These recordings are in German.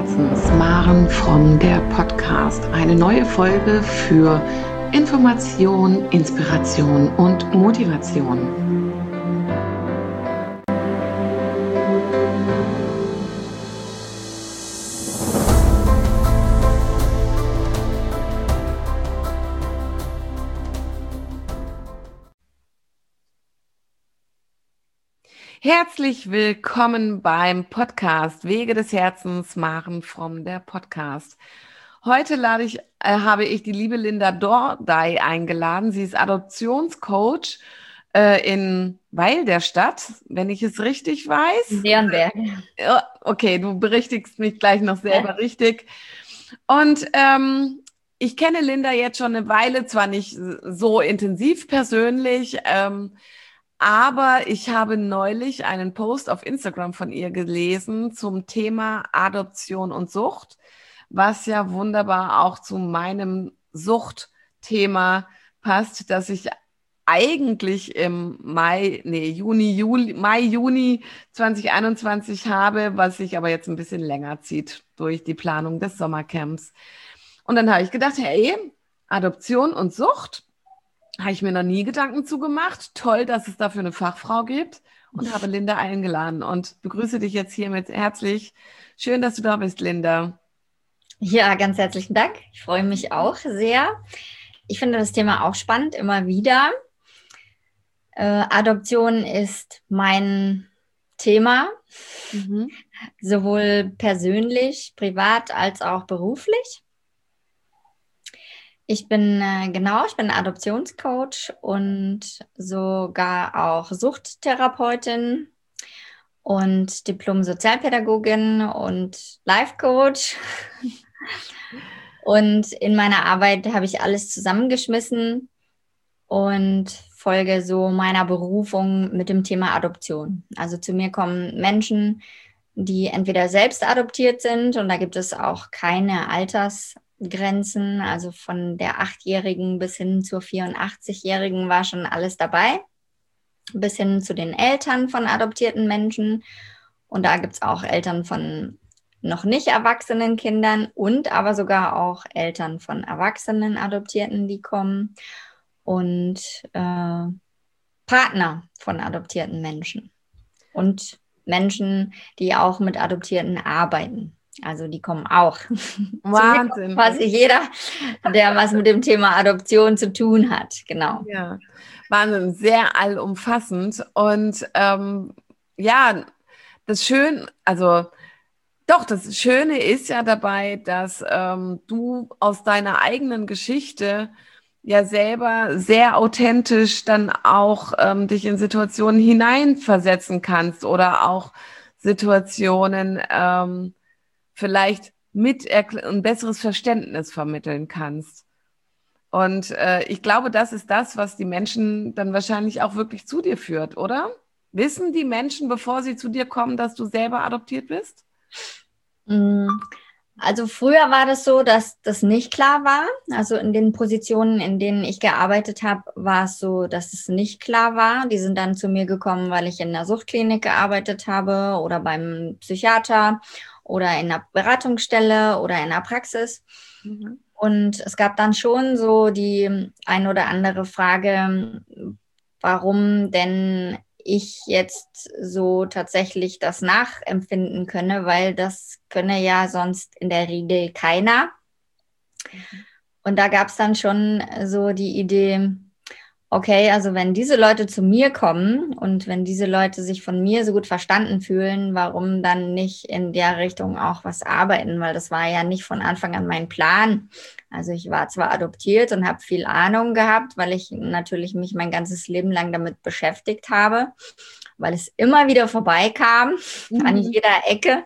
Herzens, Maren Fromm, der Podcast. Eine neue Folge für Information, Inspiration und Motivation. Herzlich willkommen beim Podcast Wege des Herzens, Maren Fromm, der Podcast. Heute habe ich die liebe Linda Dordai eingeladen. Sie ist Adoptionscoach in Weil der Stadt, wenn ich es richtig weiß. Leonberg. Okay, du berichtigst mich gleich noch selber richtig. Und ich kenne Linda jetzt schon eine Weile, zwar nicht so intensiv persönlich, aber ich habe neulich einen Post auf Instagram von ihr gelesen zum Thema Adoption und Sucht, was ja wunderbar auch zu meinem Suchtthema passt, das ich eigentlich im Juni 2021 habe, was sich aber jetzt ein bisschen länger zieht durch die Planung des Sommercamps. Und dann habe ich gedacht, hey, Adoption und Sucht, habe ich mir noch nie Gedanken zugemacht. Toll, dass es dafür eine Fachfrau gibt und habe Linda eingeladen und begrüße dich jetzt hiermit herzlich. Schön, dass du da bist, Linda. Ja, ganz herzlichen Dank. Ich freue mich auch sehr. Ich finde das Thema auch spannend, immer wieder. Adoption ist mein Thema, sowohl persönlich, privat als auch beruflich. Ich bin Adoptionscoach und sogar auch Suchttherapeutin und Diplom-Sozialpädagogin und Life-Coach. Und in meiner Arbeit habe ich alles zusammengeschmissen und folge so meiner Berufung mit dem Thema Adoption. Also zu mir kommen Menschen, die entweder selbst adoptiert sind, und da gibt es auch keine Altersgrenzen, also von der 8-Jährigen bis hin zur 84-Jährigen war schon alles dabei, bis hin zu den Eltern von adoptierten Menschen. Und da gibt es auch Eltern von noch nicht erwachsenen Kindern und aber sogar auch Eltern von erwachsenen Adoptierten, die kommen, und Partner von adoptierten Menschen und Menschen, die auch mit Adoptierten arbeiten. Also die kommen auch. Wahnsinn. Quasi jeder, der was mit dem Thema Adoption zu tun hat. Genau. Ja, Wahnsinn, sehr allumfassend. Und ja, das Schöne ist ja dabei, dass du aus deiner eigenen Geschichte ja selber sehr authentisch dann auch dich in Situationen hineinversetzen kannst oder auch Situationen vielleicht mit ein besseres Verständnis vermitteln kannst. Und ich glaube, das ist das, was die Menschen dann wahrscheinlich auch wirklich zu dir führt, oder? Wissen die Menschen, bevor sie zu dir kommen, dass du selber adoptiert bist? Also früher war das so, dass das nicht klar war. Also in den Positionen, in denen ich gearbeitet habe, war es so, dass es nicht klar war. Die sind dann zu mir gekommen, weil ich in der Suchtklinik gearbeitet habe oder beim Psychiater oder in einer Beratungsstelle oder in einer Praxis. Und es gab dann schon so die ein oder andere Frage, warum denn ich jetzt so tatsächlich das nachempfinden könne, weil das könne ja sonst in der Regel keiner. Und da gab es dann schon so die Idee, okay, also wenn diese Leute zu mir kommen und wenn diese Leute sich von mir so gut verstanden fühlen, warum dann nicht in der Richtung auch was arbeiten? Weil das war ja nicht von Anfang an mein Plan. Also ich war zwar adoptiert und habe viel Ahnung gehabt, weil ich natürlich mich mein ganzes Leben lang damit beschäftigt habe, weil es immer wieder vorbeikam, an jeder Ecke.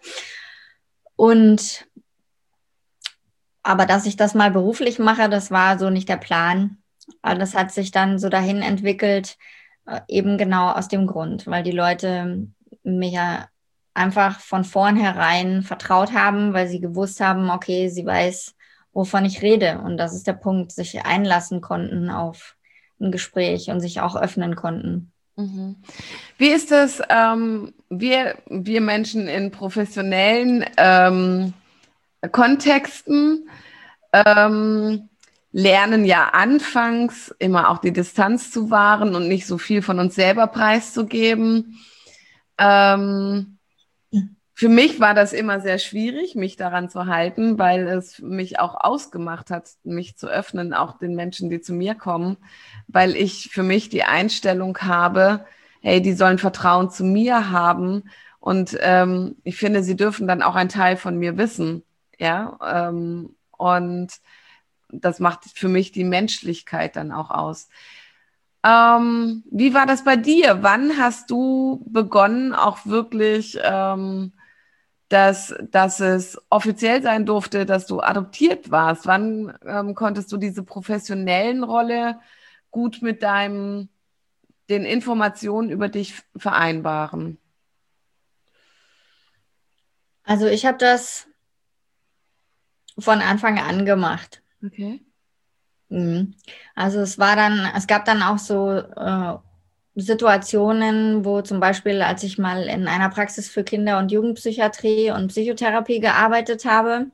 Aber dass ich das mal beruflich mache, das war so nicht der Plan. Aber das hat sich dann so dahin entwickelt, eben genau aus dem Grund, weil die Leute mir ja einfach von vornherein vertraut haben, weil sie gewusst haben, okay, sie weiß, wovon ich rede. Und das ist der Punkt, sich einlassen konnten auf ein Gespräch und sich auch öffnen konnten. Wie ist es, wir Menschen in professionellen Kontexten lernen ja anfangs immer auch die Distanz zu wahren und nicht so viel von uns selber preiszugeben. Für mich war das immer sehr schwierig, mich daran zu halten, weil es mich auch ausgemacht hat, mich zu öffnen, auch den Menschen, die zu mir kommen, weil ich für mich die Einstellung habe, hey, die sollen Vertrauen zu mir haben und ich finde, sie dürfen dann auch einen Teil von mir wissen, ja, und das macht für mich die Menschlichkeit dann auch aus. Wie war das bei dir? Wann hast du begonnen, auch wirklich dass es offiziell sein durfte, dass du adoptiert warst? Wann konntest du diese professionellen Rolle gut mit den Informationen über dich vereinbaren? Also ich habe das von Anfang an gemacht. Okay. Also es gab dann auch so Situationen, wo zum Beispiel, als ich mal in einer Praxis für Kinder- und Jugendpsychiatrie und Psychotherapie gearbeitet habe,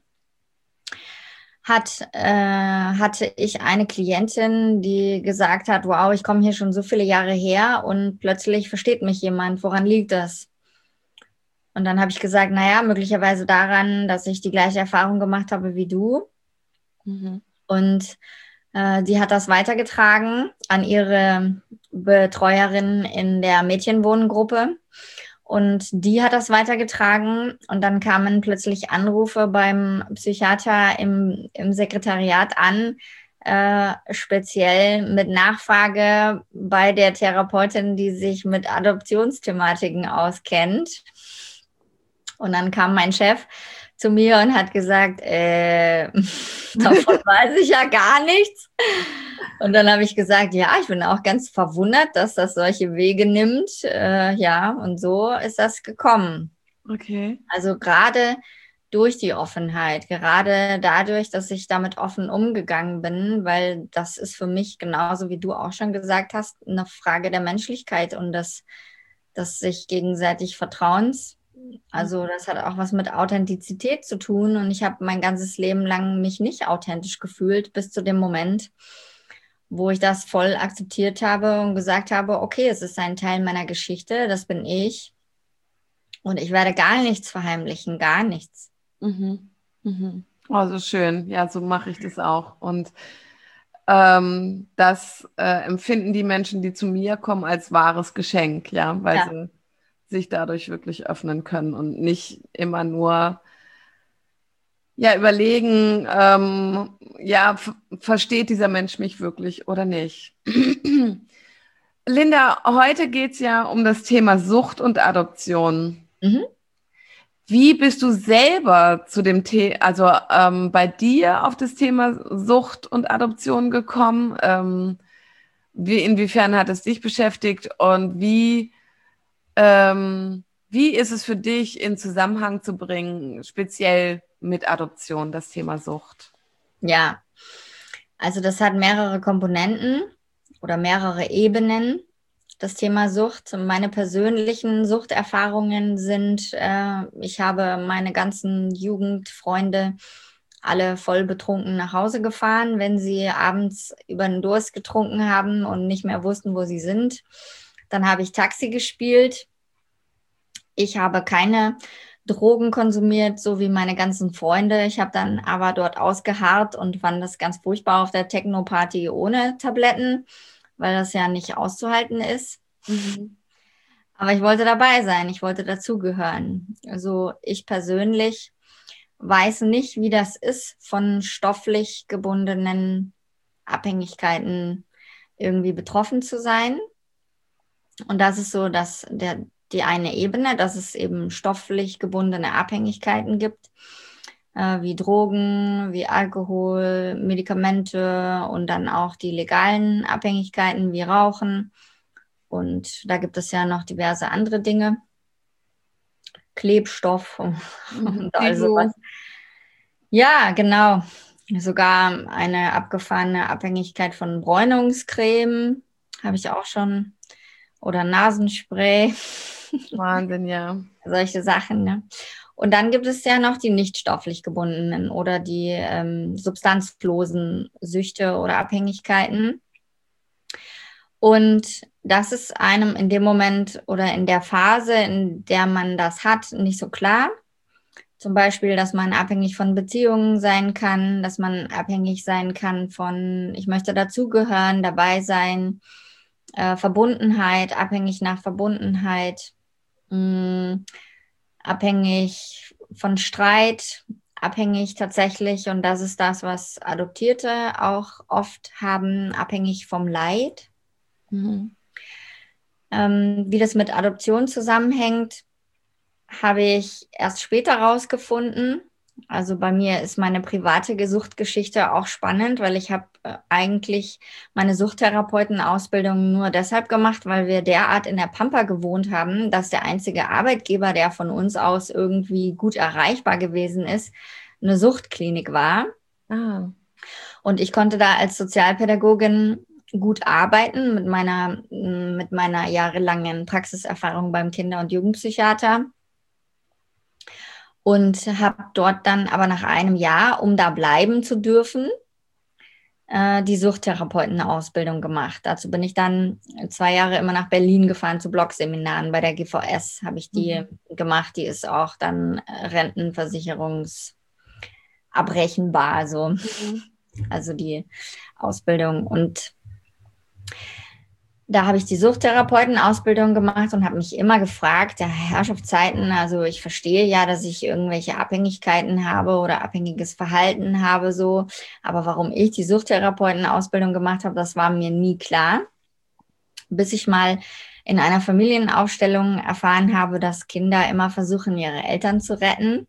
hatte ich eine Klientin, die gesagt hat, wow, ich komme hier schon so viele Jahre her und plötzlich versteht mich jemand, woran liegt das? Und dann habe ich gesagt, naja, möglicherweise daran, dass ich die gleiche Erfahrung gemacht habe wie du. Mhm. Und die hat das weitergetragen an ihre Betreuerin in der Mädchenwohngruppe. Und die hat das weitergetragen. Und dann kamen plötzlich Anrufe beim Psychiater im Sekretariat an, speziell mit Nachfrage bei der Therapeutin, die sich mit Adoptionsthematiken auskennt. Und dann kam mein Chef zu mir und hat gesagt, davon weiß ich ja gar nichts. Und dann habe ich gesagt, ja, ich bin auch ganz verwundert, dass das solche Wege nimmt. Ja, und so ist das gekommen. Okay. Also gerade durch die Offenheit, gerade dadurch, dass ich damit offen umgegangen bin, weil das ist für mich genauso, wie du auch schon gesagt hast, eine Frage der Menschlichkeit und des sich gegenseitig Vertrauens. Also das hat auch was mit Authentizität zu tun und ich habe mein ganzes Leben lang mich nicht authentisch gefühlt, bis zu dem Moment, wo ich das voll akzeptiert habe und gesagt habe, okay, es ist ein Teil meiner Geschichte, das bin ich und ich werde gar nichts verheimlichen, gar nichts. Mhm. Mhm. Oh, so schön. Ja, so mache ich das auch. Und das empfinden die Menschen, die zu mir kommen, als wahres Geschenk, ja, weil Ja. sie sich dadurch wirklich öffnen können und nicht immer nur ja überlegen, ja, versteht dieser Mensch mich wirklich oder nicht. Linda, heute geht es ja um das Thema Sucht und Adoption. Mhm. Wie bist du selber zu dem Thema, also bei dir auf das Thema Sucht und Adoption gekommen? Inwiefern hat es dich beschäftigt und wie ist es für dich in Zusammenhang zu bringen, speziell mit Adoption, das Thema Sucht? Ja, also das hat mehrere Komponenten oder mehrere Ebenen. Das Thema Sucht. Meine persönlichen Suchterfahrungen sind, ich habe meine ganzen Jugendfreunde alle voll betrunken nach Hause gefahren, wenn sie abends über den Durst getrunken haben und nicht mehr wussten, wo sie sind. Dann habe ich Taxi gespielt. Ich habe keine Drogen konsumiert, so wie meine ganzen Freunde. Ich habe dann aber dort ausgeharrt und fand das ganz furchtbar auf der Techno-Party ohne Tabletten, weil das ja nicht auszuhalten ist. Mhm. Aber ich wollte dabei sein, ich wollte dazugehören. Also ich persönlich weiß nicht, wie das ist, von stofflich gebundenen Abhängigkeiten irgendwie betroffen zu sein. Und das ist so, dass die eine Ebene, dass es eben stofflich gebundene Abhängigkeiten gibt, wie Drogen, wie Alkohol, Medikamente und dann auch die legalen Abhängigkeiten wie Rauchen. Und da gibt es ja noch diverse andere Dinge, Klebstoff Mhm. und all sowas. Dilo. Ja, genau. Sogar eine abgefahrene Abhängigkeit von Bräunungscreme habe ich auch schon. Oder Nasenspray, Wahnsinn, ja. solche Sachen. Ne? Und dann gibt es ja noch die nicht stofflich gebundenen oder die substanzlosen Süchte oder Abhängigkeiten. Und das ist einem in dem Moment oder in der Phase, in der man das hat, nicht so klar. Zum Beispiel, dass man abhängig von Beziehungen sein kann, dass man abhängig sein kann von, ich möchte dazugehören, dabei sein, Verbundenheit, abhängig nach Verbundenheit, abhängig von Streit, abhängig tatsächlich, und das ist das, was Adoptierte auch oft haben, abhängig vom Leid. Mhm. Wie das mit Adoption zusammenhängt, habe ich erst später rausgefunden. Also bei mir ist meine private Suchtgeschichte auch spannend, weil ich habe eigentlich meine Suchttherapeutenausbildung nur deshalb gemacht, weil wir derart in der Pampa gewohnt haben, dass der einzige Arbeitgeber, der von uns aus irgendwie gut erreichbar gewesen ist, eine Suchtklinik war. Ah. Und ich konnte da als Sozialpädagogin gut arbeiten mit meiner jahrelangen Praxiserfahrung beim Kinder- und Jugendpsychiater. Und habe dort dann aber nach einem Jahr, um da bleiben zu dürfen, die Suchttherapeutenausbildung gemacht. Dazu bin ich dann 2 Jahre immer nach Berlin gefahren zu Blogseminaren. Bei der GVS habe ich die gemacht. Die ist auch dann rentenversicherungsabbrechenbar, so. Also die Ausbildung. Und da habe ich die Suchttherapeutenausbildung gemacht und habe mich immer gefragt, ja, Herrschaftszeiten, also ich verstehe ja, dass ich irgendwelche Abhängigkeiten habe oder abhängiges Verhalten habe, so, aber warum ich die Suchttherapeutenausbildung gemacht habe, das war mir nie klar, bis ich mal in einer Familienaufstellung erfahren habe, dass Kinder immer versuchen, ihre Eltern zu retten.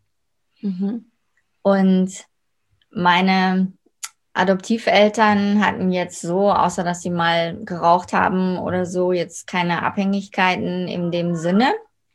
Und meine Adoptiveltern hatten jetzt so, außer dass sie mal geraucht haben oder so, jetzt keine Abhängigkeiten in dem Sinne.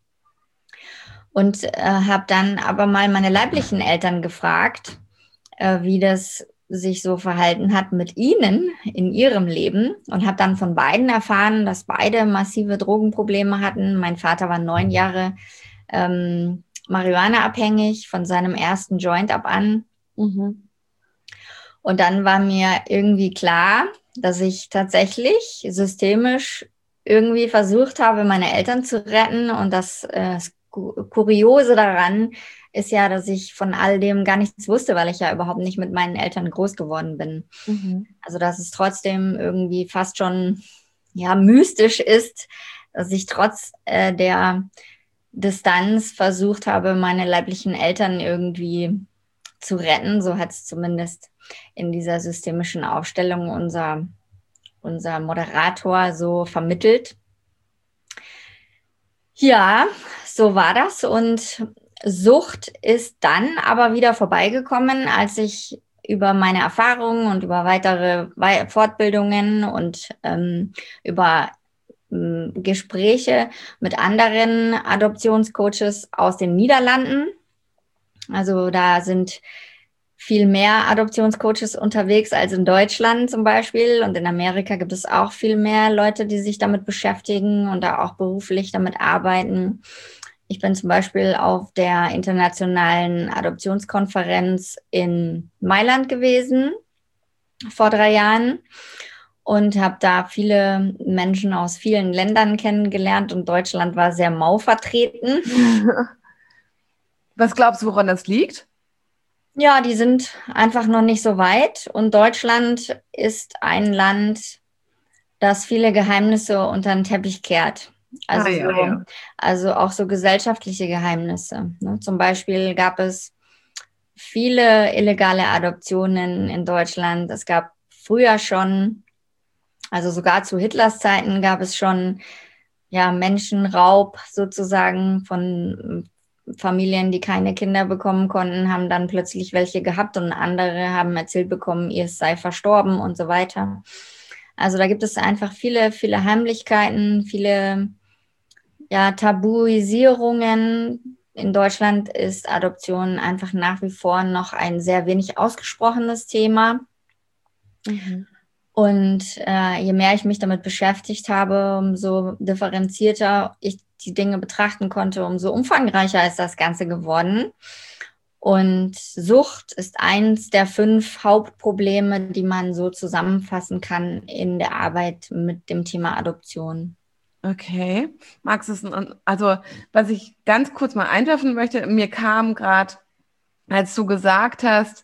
Und habe dann aber mal meine leiblichen Eltern gefragt, wie das sich so verhalten hat mit ihnen in ihrem Leben, und habe dann von beiden erfahren, dass beide massive Drogenprobleme hatten. Mein Vater war 9 Jahre Marihuana abhängig, von seinem ersten Joint ab an. Und dann war mir irgendwie klar, dass ich tatsächlich systemisch irgendwie versucht habe, meine Eltern zu retten. Und das Kuriose daran ist ja, dass ich von all dem gar nichts wusste, weil ich ja überhaupt nicht mit meinen Eltern groß geworden bin. Also dass es trotzdem irgendwie fast schon mystisch ist, dass ich trotz der Distanz versucht habe, meine leiblichen Eltern irgendwie zu retten. So hat es zumindest in dieser systemischen Aufstellung unser Moderator so vermittelt. Ja, so war das. Und Sucht ist dann aber wieder vorbeigekommen, als ich über meine Erfahrungen und über weitere Fortbildungen und über Gespräche mit anderen Adoptionscoaches aus den Niederlanden. Also da sind viel mehr Adoptionscoaches unterwegs als in Deutschland zum Beispiel. Und in Amerika gibt es auch viel mehr Leute, die sich damit beschäftigen und da auch beruflich damit arbeiten. Ich bin zum Beispiel auf der internationalen Adoptionskonferenz in Mailand gewesen vor 3 Jahren und habe da viele Menschen aus vielen Ländern kennengelernt, und Deutschland war sehr mau vertreten. Was glaubst du, woran das liegt? Ja, die sind einfach noch nicht so weit, und Deutschland ist ein Land, das viele Geheimnisse unter den Teppich kehrt. Also, also auch so gesellschaftliche Geheimnisse. Ne? Zum Beispiel gab es viele illegale Adoptionen in Deutschland. Es gab früher schon, also sogar zu Hitlers Zeiten gab es schon Menschenraub sozusagen von Familien, die keine Kinder bekommen konnten, haben dann plötzlich welche gehabt, und andere haben erzählt bekommen, ihr sei verstorben und so weiter. Also da gibt es einfach viele, viele Heimlichkeiten, viele Tabuisierungen. In Deutschland ist Adoption einfach nach wie vor noch ein sehr wenig ausgesprochenes Thema. Und je mehr ich mich damit beschäftigt habe, umso differenzierter ich die Dinge betrachten konnte, umso umfangreicher ist das Ganze geworden. Und Sucht ist eins der 5 Hauptprobleme, die man so zusammenfassen kann in der Arbeit mit dem Thema Adoption. Okay. Magst du es, also was ich ganz kurz mal einwerfen möchte, mir kam gerade, als du gesagt hast,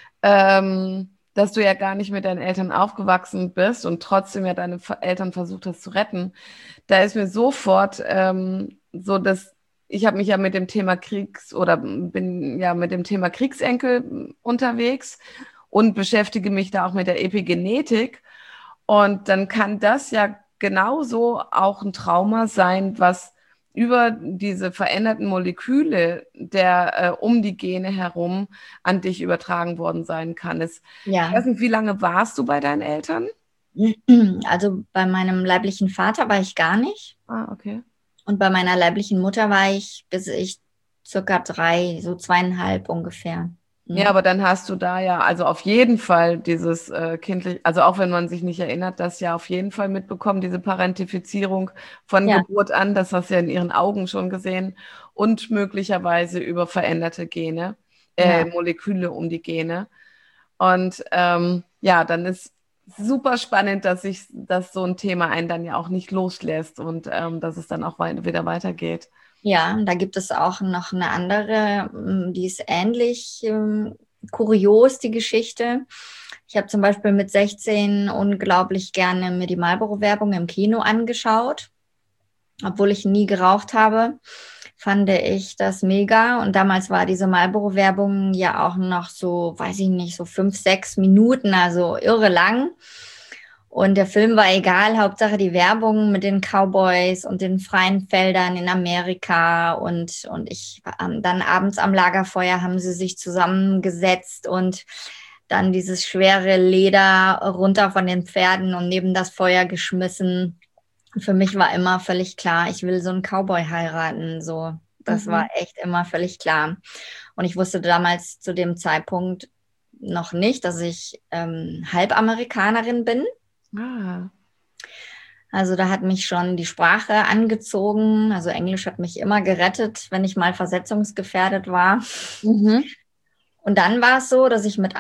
dass du ja gar nicht mit deinen Eltern aufgewachsen bist und trotzdem ja deine Eltern versucht hast zu retten, da ist mir sofort so, dass ich habe mich ja mit dem Thema bin ja mit dem Thema Kriegsenkel unterwegs und beschäftige mich da auch mit der Epigenetik. Und dann kann das ja genauso auch ein Trauma sein, was über diese veränderten Moleküle um die Gene herum an dich übertragen worden sein kann. Ich weiß nicht, wie lange warst du bei deinen Eltern? Also bei meinem leiblichen Vater war ich gar nicht. Ah, okay. Und bei meiner leiblichen Mutter war ich, bis ich circa 3, so 2,5 ungefähr. Ja, aber dann hast du da ja, also auf jeden Fall dieses kindlich, also auch wenn man sich nicht erinnert, das ja auf jeden Fall mitbekommen, diese Parentifizierung von Geburt an, das hast du ja in ihren Augen schon gesehen und möglicherweise über veränderte Gene, Moleküle um die Gene. Und ja, dann ist super spannend, dass so ein Thema einen dann ja auch nicht loslässt und dass es dann auch wieder weitergeht. Ja, da gibt es auch noch eine andere, die ist ähnlich kurios, die Geschichte. Ich habe zum Beispiel mit 16 unglaublich gerne mir die Marlboro-Werbung im Kino angeschaut. Obwohl ich nie geraucht habe, fand ich das mega. Und damals war diese Marlboro-Werbung ja auch noch so, weiß ich nicht, so 5, 6 Minuten, also irre lang. Und der Film war egal, Hauptsache die Werbung mit den Cowboys und den freien Feldern in Amerika. Und ich dann abends am Lagerfeuer haben sie sich zusammengesetzt und dann dieses schwere Leder runter von den Pferden und neben das Feuer geschmissen. Und für mich war immer völlig klar, ich will so einen Cowboy heiraten. So, das war echt immer völlig klar. Und ich wusste damals zu dem Zeitpunkt noch nicht, dass ich Halbamerikanerin bin. Ah. Also da hat mich schon die Sprache angezogen. Also Englisch hat mich immer gerettet, wenn ich mal versetzungsgefährdet war. Und dann war es so, dass ich mit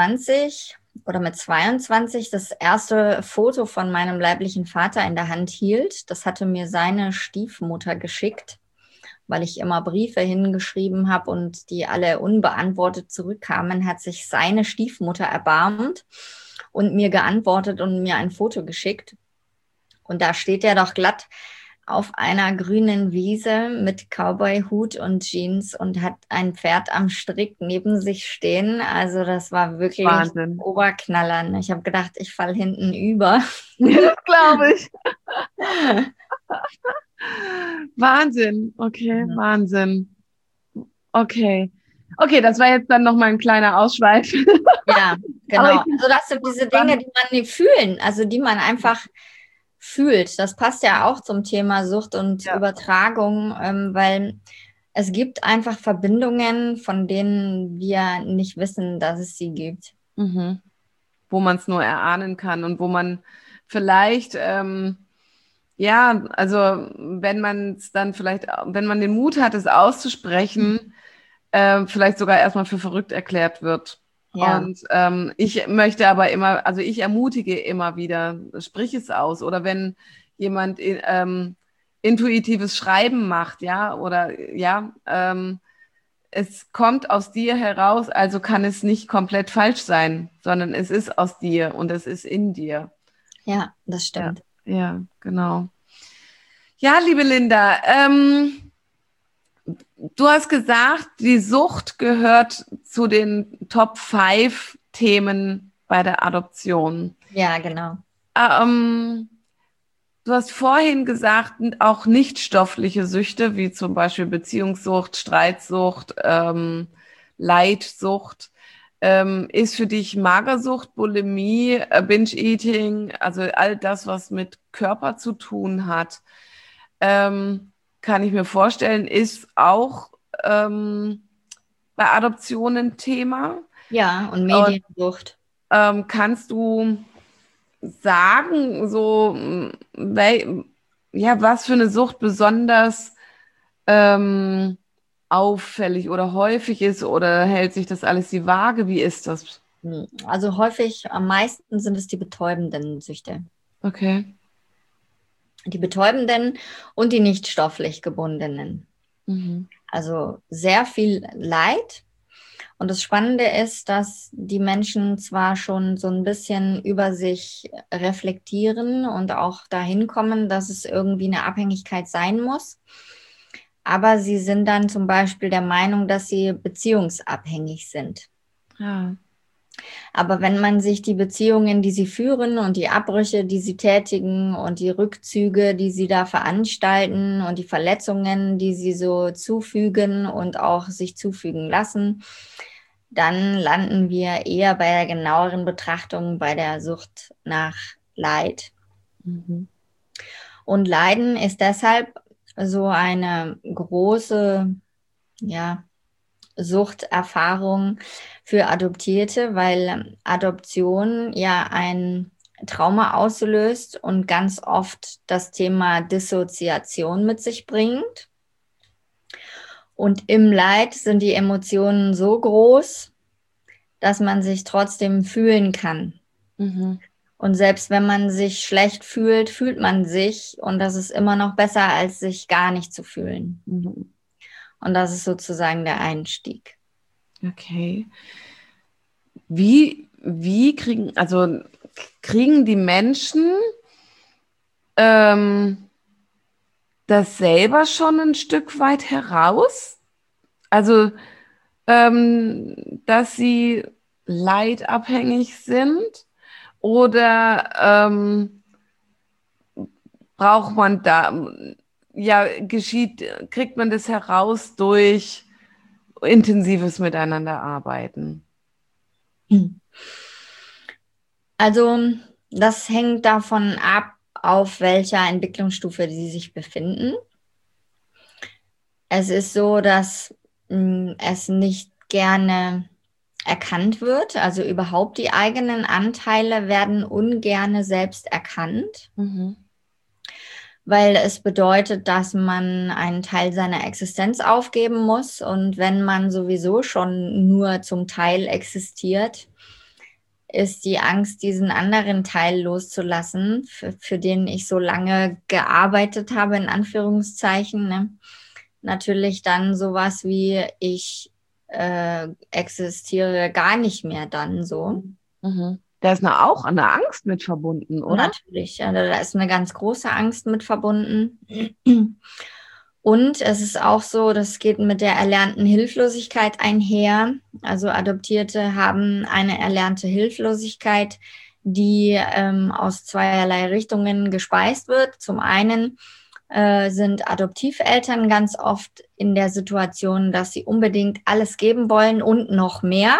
21 oder mit 22 das erste Foto von meinem leiblichen Vater in der Hand hielt. Das hatte mir seine Stiefmutter geschickt, weil ich immer Briefe hingeschrieben habe und die alle unbeantwortet zurückkamen, hat sich seine Stiefmutter erbarmt und mir geantwortet und mir ein Foto geschickt. Und da steht er doch glatt auf einer grünen Wiese mit Cowboy-Hut und Jeans und hat ein Pferd am Strick neben sich stehen. Also das war wirklich Wahnsinn. Oberknaller. Ich habe gedacht, ich falle hinten über. Das glaube ich. Wahnsinn. Okay, Wahnsinn. Okay. Okay, das war jetzt dann nochmal ein kleiner Ausschweif. Ja, genau. Also das sind diese Dinge, die man nicht fühlen, also die man einfach fühlt. Das passt ja auch zum Thema Sucht und Übertragung, weil es gibt einfach Verbindungen, von denen wir nicht wissen, dass es sie gibt. Wo man es nur erahnen kann und wo man vielleicht, ja, also wenn man es dann vielleicht, wenn man den Mut hat, es auszusprechen, vielleicht sogar erstmal für verrückt erklärt wird. Ja. Und ich möchte aber immer, also ich ermutige immer wieder, sprich es aus. Oder wenn jemand intuitives Schreiben macht, ja, oder ja, es kommt aus dir heraus, also kann es nicht komplett falsch sein, sondern es ist aus dir und es ist in dir. Ja, das stimmt. Ja, genau. Ja, liebe Linda, du hast gesagt, die Sucht gehört zu den Top 5 Themen bei der Adoption. Ja, genau. Du hast vorhin gesagt, auch nichtstoffliche Süchte, wie zum Beispiel Beziehungssucht, Streitsucht, Leidsucht, ist für dich Magersucht, Bulimie, Binge-Eating, also all das, was mit Körper zu tun hat, kann ich mir vorstellen, ist auch bei Adoptionen Thema. Ja, und Mediensucht. Kannst du sagen, so ja, was für eine Sucht besonders ähm, auffällig oder häufig ist oder hält sich das alles die Waage? Wie ist das? Also häufig, am meisten sind es die betäubenden Süchte. Okay. Die betäubenden und die nicht stofflich gebundenen. Mhm. Also sehr viel Leid. Und das Spannende ist, dass die Menschen zwar schon so ein bisschen über sich reflektieren und auch dahin kommen, dass es irgendwie eine Abhängigkeit sein muss, aber sie sind dann zum Beispiel der Meinung, dass sie beziehungsabhängig sind. Ja. Aber wenn man sich die Beziehungen, die sie führen und die Abbrüche, die sie tätigen und die Rückzüge, die sie da veranstalten und die Verletzungen, die sie so zufügen und auch sich zufügen lassen, dann landen wir eher bei der genaueren Betrachtung bei der Sucht nach Leid. Mhm. Und Leiden ist deshalb so eine große, ja, Suchterfahrung für Adoptierte, weil Adoption ja ein Trauma auslöst und ganz oft das Thema Dissoziation mit sich bringt. Und im Leid sind die Emotionen so groß, dass man sich trotzdem fühlen kann. Mhm. Und selbst wenn man sich schlecht fühlt, fühlt man sich. Und das ist immer noch besser, als sich gar nicht zu fühlen. Mhm. Und das ist sozusagen der Einstieg. Okay. Wie kriegen die Menschen das selber schon ein Stück weit heraus? Also, dass sie leidabhängig sind oder braucht man da, ja, kriegt man das heraus durch intensives Miteinander arbeiten? Also, das hängt davon ab, auf welcher Entwicklungsstufe sie sich befinden. Es ist so, dass es nicht gerne erkannt wird. Also überhaupt die eigenen Anteile werden ungerne selbst erkannt, Mhm. weil es bedeutet, dass man einen Teil seiner Existenz aufgeben muss. Und wenn man sowieso schon nur zum Teil existiert, ist die Angst, diesen anderen Teil loszulassen, für den ich so lange gearbeitet habe, in Anführungszeichen, ne? Natürlich dann sowas wie ich existiere gar nicht mehr dann so. Mhm. Da ist auch eine Angst mit verbunden, oder? Natürlich, also da ist eine ganz große Angst mit verbunden. Und es ist auch so, das geht mit der erlernten Hilflosigkeit einher. Also Adoptierte haben eine erlernte Hilflosigkeit, die aus zweierlei Richtungen gespeist wird. Zum einen sind Adoptiveltern ganz oft in der Situation, dass sie unbedingt alles geben wollen und noch mehr.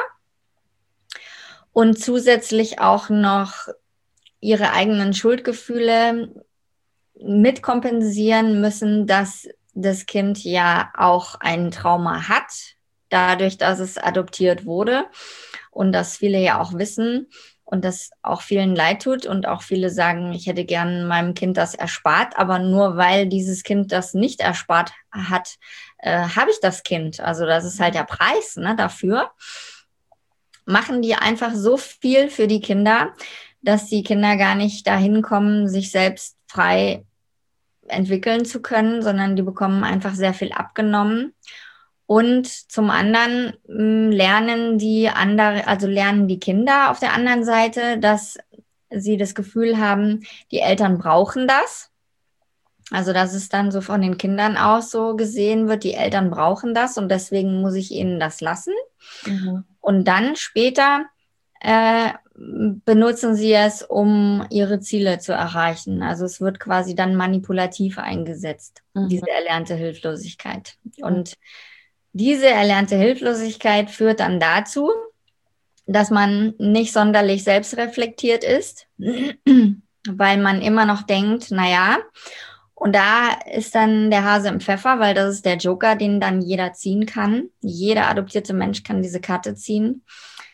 Und zusätzlich auch noch ihre eigenen Schuldgefühle mitkompensieren müssen, dass das Kind ja auch ein Trauma hat, dadurch, dass es adoptiert wurde und dass viele ja auch wissen und das auch vielen leid tut und auch viele sagen, ich hätte gern meinem Kind das erspart, aber nur weil dieses Kind das nicht erspart hat, habe ich das Kind. Also das ist halt der Preis, ne, dafür. Machen die einfach so viel für die Kinder, dass die Kinder gar nicht dahin kommen, sich selbst frei entwickeln zu können, sondern die bekommen einfach sehr viel abgenommen. Und zum anderen lernen lernen die Kinder auf der anderen Seite, dass sie das Gefühl haben, die Eltern brauchen das. Also, dass es dann so von den Kindern aus so gesehen wird, die Eltern brauchen das und deswegen muss ich ihnen das lassen. Mhm. Und dann später benutzen sie es, um ihre Ziele zu erreichen. Also es wird quasi dann manipulativ eingesetzt, Mhm. diese erlernte Hilflosigkeit. Und diese erlernte Hilflosigkeit führt dann dazu, dass man nicht sonderlich selbstreflektiert ist, weil man immer noch denkt, naja, und da ist dann der Hase im Pfeffer, weil das ist der Joker, den dann jeder ziehen kann. Jeder adoptierte Mensch kann diese Karte ziehen.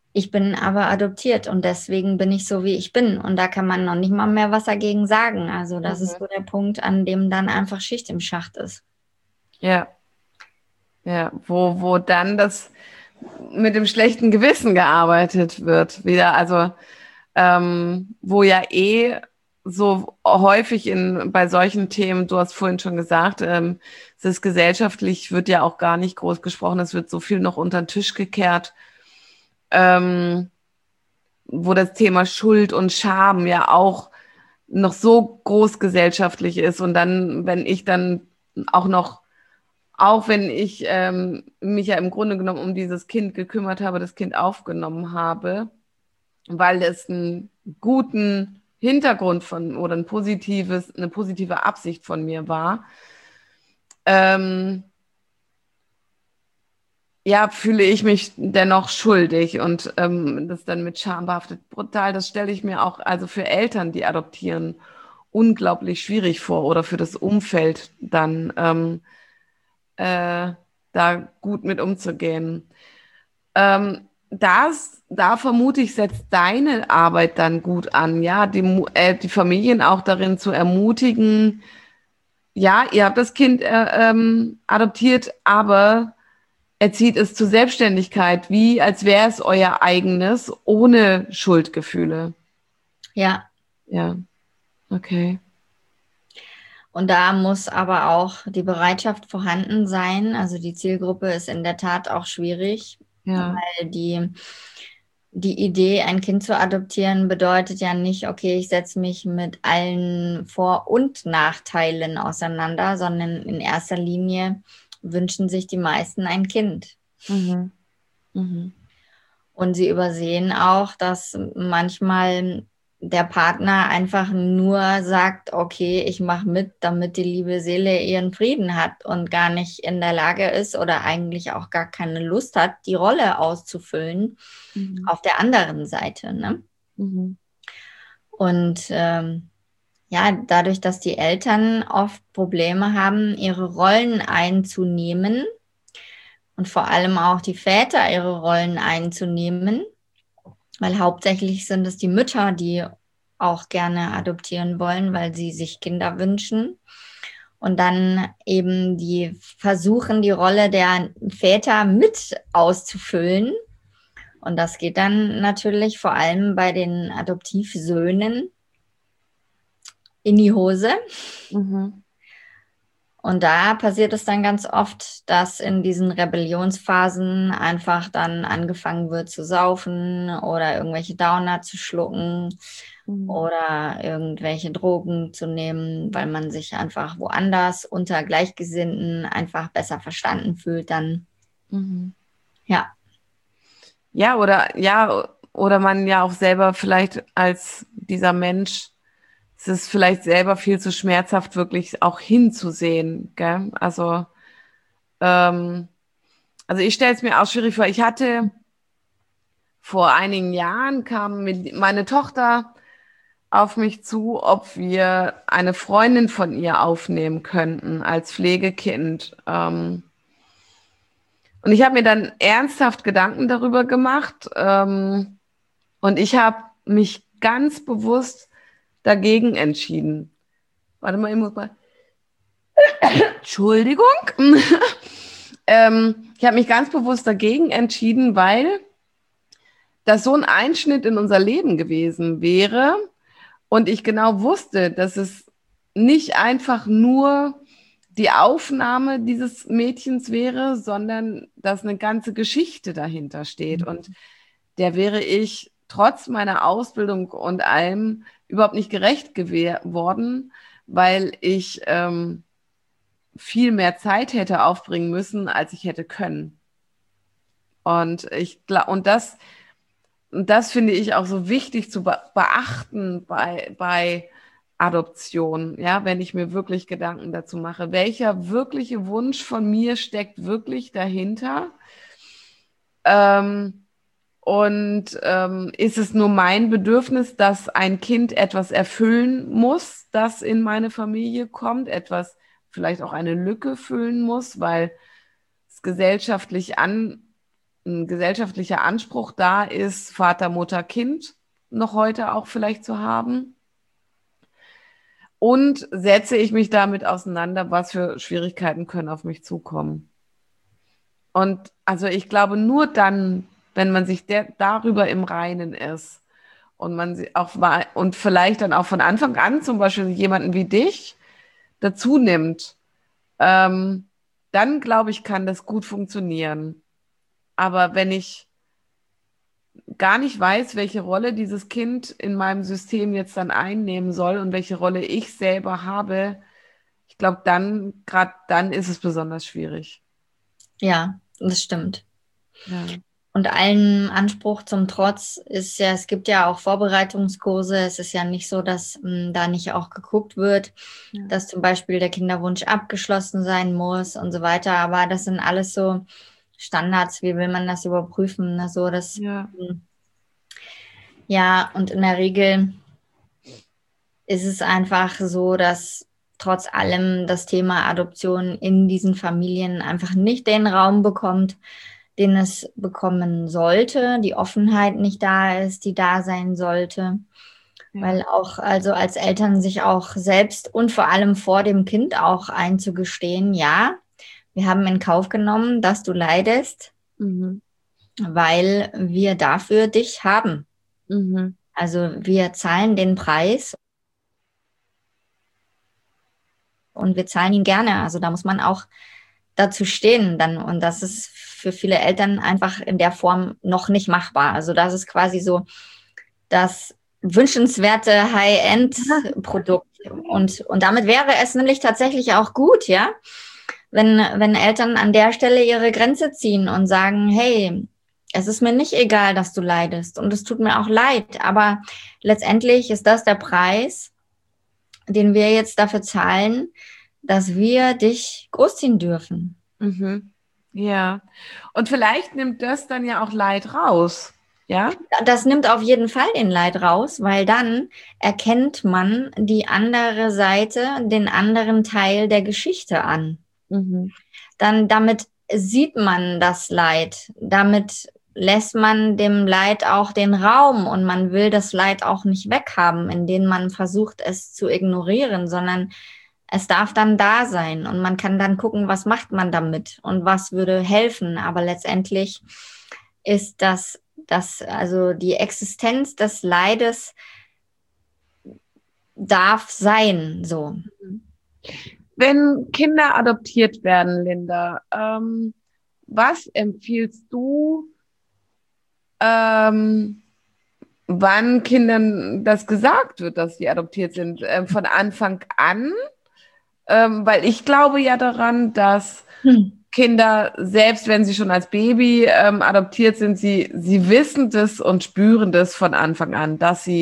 Ich bin aber adoptiert und deswegen bin ich so, wie ich bin. Und da kann man noch nicht mal mehr was dagegen sagen. Also das ist Mhm. so der Punkt, an dem dann einfach Schicht im Schacht ist. Ja, ja, wo dann das mit dem schlechten Gewissen gearbeitet wird, wieder, also wo ja so häufig bei solchen Themen, du hast vorhin schon gesagt, es ist gesellschaftlich, wird ja auch gar nicht groß gesprochen, es wird so viel noch unter den Tisch gekehrt, ähm, wo das Thema Schuld und Scham ja auch noch so groß gesellschaftlich ist. Und dann, wenn ich dann auch noch, auch wenn ich mich ja im Grunde genommen um dieses Kind gekümmert habe, das Kind aufgenommen habe, weil es einen guten Hintergrund von oder eine positive Absicht von mir war, ähm, ja, fühle ich mich dennoch schuldig und das dann mit Scham behaftet. Brutal, das stelle ich mir auch also für Eltern, die adoptieren, unglaublich schwierig vor oder für das Umfeld dann äh, da gut mit umzugehen. Da vermute ich, setzt deine Arbeit dann gut an, ja, die Familien auch darin zu ermutigen, ja, ihr habt das Kind adoptiert, aber erzieht es zur Selbstständigkeit, wie als wäre es euer eigenes, ohne Schuldgefühle. Ja, Ja, okay. und da muss aber auch die Bereitschaft vorhanden sein. Also die Zielgruppe ist in der Tat auch schwierig, Ja. weil die Idee, ein Kind zu adoptieren, bedeutet ja nicht, okay, ich setze mich mit allen Vor- und Nachteilen auseinander, sondern in erster Linie wünschen sich die meisten ein Kind. Mhm. Mhm. Und sie übersehen auch, dass manchmal der Partner einfach nur sagt, okay, ich mache mit, damit die liebe Seele ihren Frieden hat und gar nicht in der Lage ist oder eigentlich auch gar keine Lust hat, die Rolle auszufüllen Mhm. auf der anderen Seite. Ne? Mhm. Und ja, dadurch, dass die Eltern oft Probleme haben, ihre Rollen einzunehmen und vor allem auch die Väter ihre Rollen einzunehmen, weil hauptsächlich sind es die Mütter, die auch gerne adoptieren wollen, weil sie sich Kinder wünschen. Und dann eben die versuchen, die Rolle der Väter mit auszufüllen. Und das geht dann natürlich vor allem bei den Adoptivsöhnen in die Hose. Mhm. Und da passiert es dann ganz oft, dass in diesen Rebellionsphasen einfach dann angefangen wird zu saufen oder irgendwelche Downer zu schlucken Mhm. oder irgendwelche Drogen zu nehmen, weil man sich einfach woanders unter Gleichgesinnten einfach besser verstanden fühlt dann. Mhm. Ja, Oder man ja auch selber vielleicht als dieser Mensch, es ist vielleicht selber viel zu schmerzhaft, wirklich auch hinzusehen, gell? Ähm, also ich stelle es mir auch schwierig vor. Ich hatte vor einigen Jahren meine Tochter auf mich zu, ob wir eine Freundin von ihr aufnehmen könnten als Pflegekind. Und ich habe mir dann ernsthaft Gedanken darüber gemacht. Und ich habe mich ganz bewusst dagegen entschieden. Warte mal, ich muss mal. Entschuldigung. Ich habe mich ganz bewusst dagegen entschieden, weil das so ein Einschnitt in unser Leben gewesen wäre und ich genau wusste, dass es nicht einfach nur die Aufnahme dieses Mädchens wäre, sondern dass eine ganze Geschichte dahinter steht. Und der wäre ich trotz meiner Ausbildung und allem überhaupt nicht gerecht geworden, weil ich viel mehr Zeit hätte aufbringen müssen, als ich hätte können. Und das finde ich auch so wichtig zu beachten bei Adoption, ja, wenn ich mir wirklich Gedanken dazu mache. Welcher wirkliche Wunsch von mir steckt wirklich dahinter? Ähm, ist es nur mein Bedürfnis, dass ein Kind etwas erfüllen muss, das in meine Familie kommt, etwas vielleicht auch eine Lücke füllen muss, weil es gesellschaftlich ein gesellschaftlicher Anspruch da ist, Vater, Mutter, Kind noch heute auch vielleicht zu haben? Und setze ich mich damit auseinander, was für Schwierigkeiten können auf mich zukommen? Und also ich glaube, nur dann, wenn man sich darüber im Reinen ist und man sie auch und vielleicht dann auch von Anfang an zum Beispiel jemanden wie dich dazu nimmt, dann glaube ich, kann das gut funktionieren. Aber wenn ich gar nicht weiß, welche Rolle dieses Kind in meinem System jetzt dann einnehmen soll und welche Rolle ich selber habe, ich glaube, gerade dann ist es besonders schwierig. Ja, das stimmt. Ja. Und allen Anspruch zum Trotz ist ja, es gibt ja auch Vorbereitungskurse. Es ist ja nicht so, dass da nicht auch geguckt wird, Ja. dass zum Beispiel der Kinderwunsch abgeschlossen sein muss und so weiter. Aber das sind alles so Standards. Wie will man das überprüfen? Ne? So, Ja. Ja, und in der Regel ist es einfach so, dass trotz allem das Thema Adoption in diesen Familien einfach nicht den Raum bekommt, den es bekommen sollte, die Offenheit nicht da ist, die da sein sollte, Ja. weil auch also als Eltern sich auch selbst und vor allem vor dem Kind auch einzugestehen, ja, wir haben in Kauf genommen, dass du leidest, Mhm. weil wir dafür dich haben. Mhm. Also wir zahlen den Preis und wir zahlen ihn gerne. Also da muss man auch dazu stehen dann. Und das ist für viele Eltern einfach in der Form noch nicht machbar. Also das ist quasi so das wünschenswerte High-End-Produkt. Und damit wäre es nämlich tatsächlich auch gut, ja, wenn Eltern an der Stelle ihre Grenze ziehen und sagen, hey, es ist mir nicht egal, dass du leidest und es tut mir auch leid, aber letztendlich ist das der Preis, den wir jetzt dafür zahlen, dass wir dich großziehen dürfen. Mhm. Ja. Und vielleicht nimmt das dann ja auch Leid raus. Ja? Das nimmt auf jeden Fall den Leid raus, weil dann erkennt man die andere Seite, den anderen Teil der Geschichte an. Mhm. Dann damit sieht man das Leid, damit lässt man dem Leid auch den Raum und man will das Leid auch nicht weghaben, indem man versucht, es zu ignorieren, sondern es darf dann da sein und man kann dann gucken, was macht man damit und was würde helfen. Aber letztendlich ist also die Existenz des Leides darf sein, so. Wenn Kinder adoptiert werden, Linda, was empfiehlst du, ähm, wann Kindern das gesagt wird, dass sie adoptiert sind? Von Anfang an? Weil ich glaube ja daran, dass Kinder, selbst wenn sie schon als Baby adoptiert sind, sie wissen das und spüren das von Anfang an,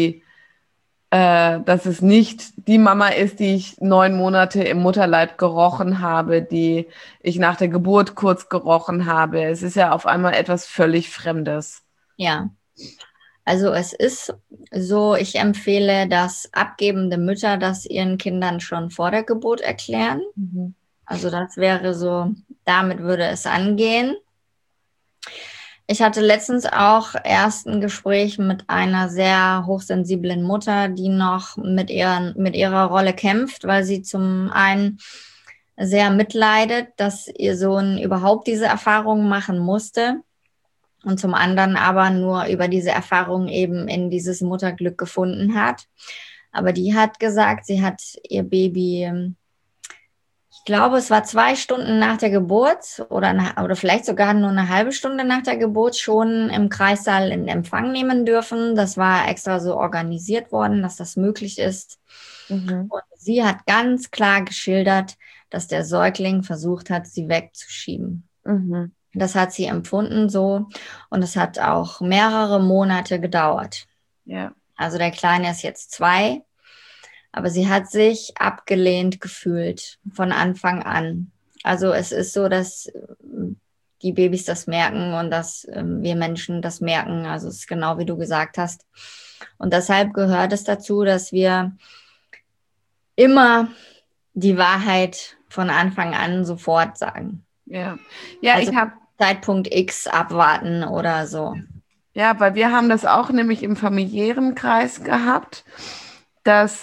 dass es nicht die Mama ist, die ich 9 Monate im Mutterleib gerochen habe, die ich nach der Geburt kurz gerochen habe. Es ist ja auf einmal etwas völlig Fremdes. Ja, also es ist so, ich empfehle, dass abgebende Mütter das ihren Kindern schon vor der Geburt erklären. Mhm. Also das wäre so, damit würde es angehen. Ich hatte letztens auch erst ein Gespräch mit einer sehr hochsensiblen Mutter, die noch mit ihrer Rolle kämpft, weil sie zum einen sehr mitleidet, dass ihr Sohn überhaupt diese Erfahrung machen musste und zum anderen aber nur über diese Erfahrung eben in dieses Mutterglück gefunden hat. Aber die hat gesagt, sie hat ihr Baby, ich glaube, es war 2 Stunden nach der Geburt oder vielleicht sogar nur eine halbe Stunde nach der Geburt schon im Kreissaal in Empfang nehmen dürfen. Das war extra so organisiert worden, dass das möglich ist. Mhm. Und sie hat ganz klar geschildert, dass der Säugling versucht hat, sie wegzuschieben. Mhm. Das hat sie empfunden so und es hat auch mehrere Monate gedauert. Ja. Also der Kleine ist jetzt 2, aber sie hat sich abgelehnt gefühlt von Anfang an. Also es ist so, dass die Babys das merken und dass wir Menschen das merken. Also es ist genau wie du gesagt hast. Und deshalb gehört es dazu, dass wir immer die Wahrheit von Anfang an sofort sagen. Ja, ja, Also Zeitpunkt X abwarten oder so. Ja, weil wir haben das auch nämlich im familiären Kreis gehabt, dass,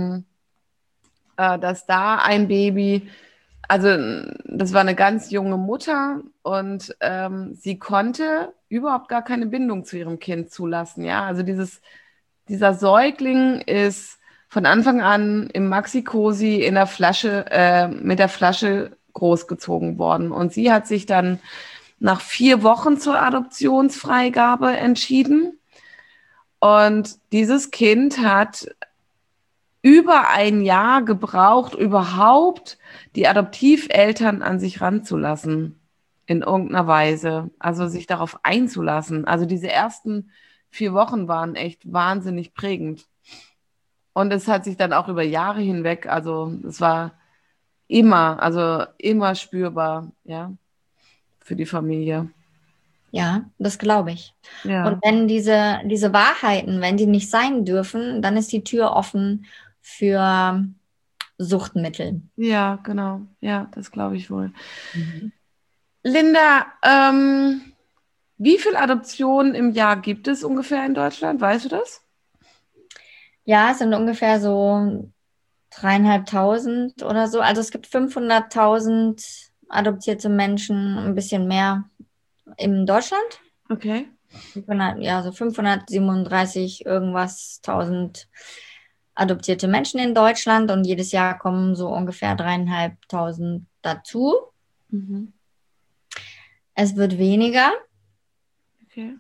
dass da ein Baby, also das war eine ganz junge Mutter und sie konnte überhaupt gar keine Bindung zu ihrem Kind zulassen. Ja, also dieser Säugling ist von Anfang an im Maxi-Cosi in der Flasche, mit der Flasche großgezogen worden. Und sie hat sich dann nach 4 Wochen zur Adoptionsfreigabe entschieden. Und dieses Kind hat über ein Jahr gebraucht, überhaupt die Adoptiveltern an sich ranzulassen, in irgendeiner Weise. Also sich darauf einzulassen. Also diese ersten 4 Wochen waren echt wahnsinnig prägend. Und es hat sich dann auch über Jahre hinweg, also es war also immer spürbar, ja, für die Familie. Ja, das glaube ich. Und Ja, wenn diese Wahrheiten, wenn die nicht sein dürfen, dann ist die Tür offen für Suchtmittel. ja, genau. Ja, das glaube ich wohl. Mhm. Linda, wie viele Adoptionen im Jahr gibt es ungefähr in Deutschland? Weißt du das? Ja, es sind ungefähr so 3.500 oder so. Also es gibt 500.000 adoptierte Menschen, ein bisschen mehr in Deutschland. Okay. 500, ja, so 537 irgendwas 1000 adoptierte Menschen in Deutschland und jedes Jahr kommen so ungefähr 3.500 dazu. Mhm. Es wird weniger, Okay.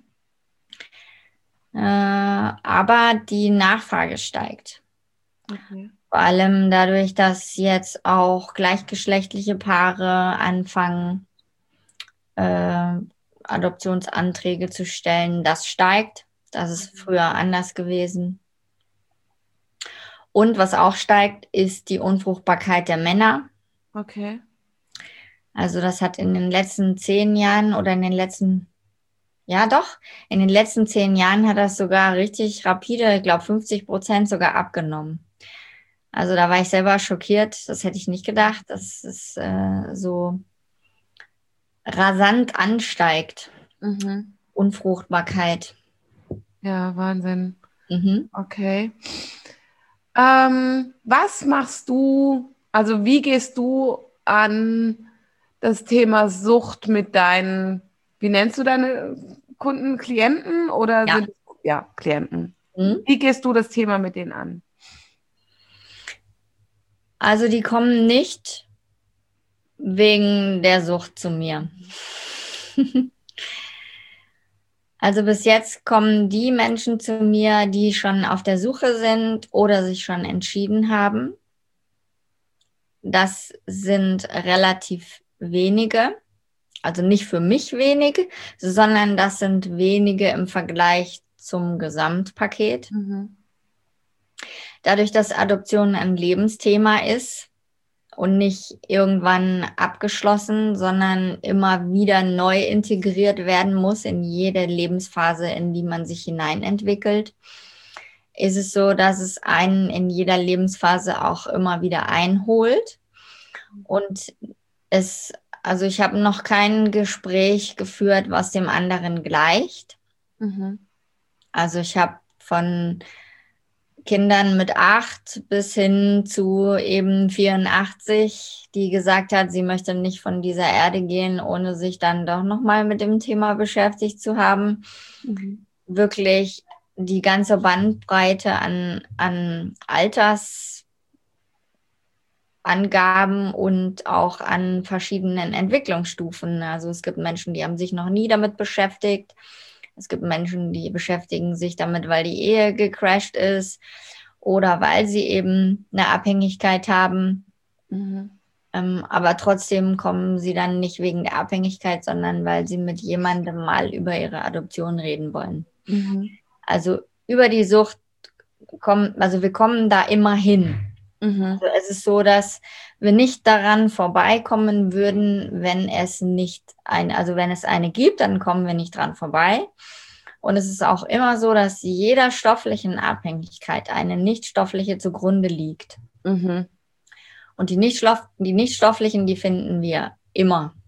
aber die Nachfrage steigt. Okay. Vor allem dadurch, dass jetzt auch gleichgeschlechtliche Paare anfangen, äh, Adoptionsanträge zu stellen. Das steigt. Das ist früher anders gewesen. Und was auch steigt, ist die Unfruchtbarkeit der Männer. Okay. Also das hat in den letzten 10 Jahren oder in den letzten, ja doch, in den letzten 10 Jahren hat das sogar richtig rapide, ich glaube 50% sogar abgenommen. Also da war ich selber schockiert, das hätte ich nicht gedacht, dass es so rasant ansteigt. Mhm. Unfruchtbarkeit. Ja, Wahnsinn. Mhm. Okay. Was machst du, also wie gehst du an das Thema Sucht mit deinen, wie nennst du deine Kunden, Klienten oder Ja. sind es, ja, Klienten? Mhm. Wie gehst du das Thema mit denen an? Also die kommen nicht wegen der Sucht zu mir. Also bis jetzt kommen die Menschen zu mir, die schon auf der Suche sind oder sich schon entschieden haben. Das sind relativ wenige, also nicht für mich wenige, sondern das sind wenige im Vergleich zum Gesamtpaket. Mhm. Dadurch, dass Adoption ein Lebensthema ist und nicht irgendwann abgeschlossen, sondern immer wieder neu integriert werden muss in jede Lebensphase, in die man sich hineinentwickelt, ist es so, dass es einen in jeder Lebensphase auch immer wieder einholt. Und also ich habe noch kein Gespräch geführt, was dem anderen gleicht. Mhm. Also ich habe von Kindern mit 8 bis hin zu eben 84, die gesagt hat, sie möchte nicht von dieser Erde gehen, ohne sich dann doch nochmal mit dem Thema beschäftigt zu haben. Mhm. Wirklich die ganze Bandbreite an Altersangaben und auch an verschiedenen Entwicklungsstufen. Also es gibt Menschen, die haben sich noch nie damit beschäftigt. Es gibt Menschen, die beschäftigen sich damit, weil die Ehe gecrasht ist oder weil sie eben eine Abhängigkeit haben. Mhm. Aber trotzdem kommen sie dann nicht wegen der Abhängigkeit, sondern weil sie mit jemandem mal über ihre Adoption reden wollen. Mhm. Also über die Sucht also wir kommen da immer hin. Mhm. Also es ist so, dass wir nicht daran vorbeikommen würden, wenn es also wenn es eine gibt, dann kommen wir nicht dran vorbei. Und es ist auch immer so, dass jeder stofflichen Abhängigkeit eine nichtstoffliche zugrunde liegt. Mhm. Und die nichtstofflichen, die finden wir immer.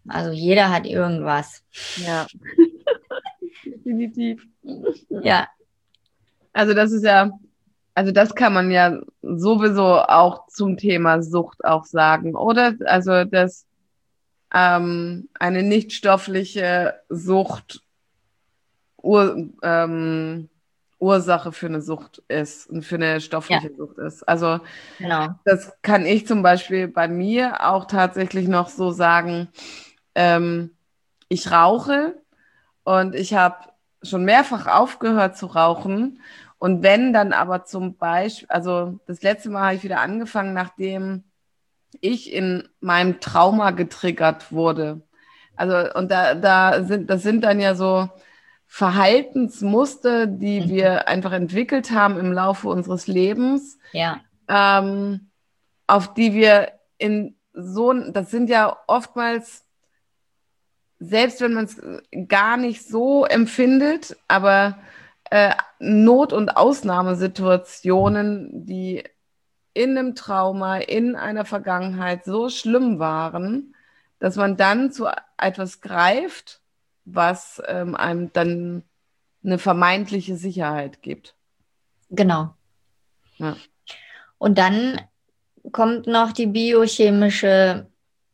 Also jeder hat irgendwas. Ja, definitiv. Ja, Also das ist ja, also das kann man ja sowieso auch zum Thema Sucht auch sagen, oder? Also dass eine nichtstoffliche Sucht Ur, Ursache für eine Sucht ist und für eine ja, stoffliche Sucht ist. Also genau. das kann ich zum Beispiel bei mir auch tatsächlich noch so sagen. Ähm, Ich rauche und ich habe schon mehrfach aufgehört zu rauchen. Und wenn dann aber zum Beispiel, also das letzte Mal habe ich wieder angefangen, nachdem ich in meinem Trauma getriggert wurde. Also, und das sind dann ja so Verhaltensmuster, die Mhm. wir einfach entwickelt haben im Laufe unseres Lebens, Ja, ähm, auf die wir in so, das sind ja oftmals, selbst wenn man es gar nicht so empfindet, aber Not- und Ausnahmesituationen, die in einem Trauma, in einer Vergangenheit so schlimm waren, dass man dann zu etwas greift, was einem dann eine vermeintliche Sicherheit gibt. genau. Ja. Und dann kommt noch die biochemische,